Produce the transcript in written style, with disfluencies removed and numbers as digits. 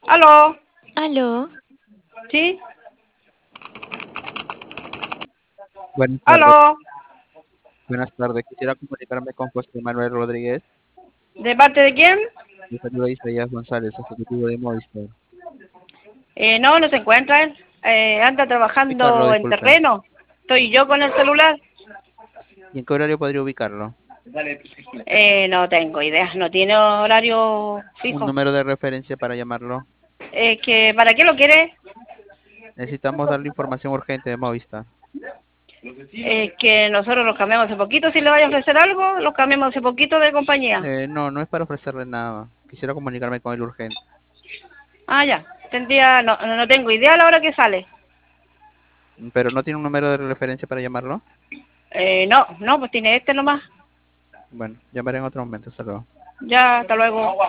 ¿Aló? Aló, ¿Sí? Buenas tardes, ¿Aló? buenas tardes. Quisiera comunicarme con José Manuel Rodríguez. ¿De parte de quién? Le saluda Isaías González, ejecutivo de Movistar. No, no se encuentra él. Anda Ubicarlo, trabajando en disculpe. terreno. Estoy yo con el celular. ¿Y en qué horario podría ubicarlo? No tengo idea. No tiene horario Un fijo. número de referencia para llamarlo. ¿Para qué lo quiere? Necesitamos darle información urgente de Movistar. Que nosotros los cambiamos hace poquito. Si le vaya a ofrecer algo, los cambiamos hace poquito de compañía. No, no es para ofrecerle nada. Quisiera comunicarme con él urgente. Ah, ya. No tengo idea a la hora que sale. ¿Pero no tiene un número de referencia para llamarlo? No, pues tiene este nomás. Bueno, llamaré en otro momento. Hasta luego. Ya, hasta luego.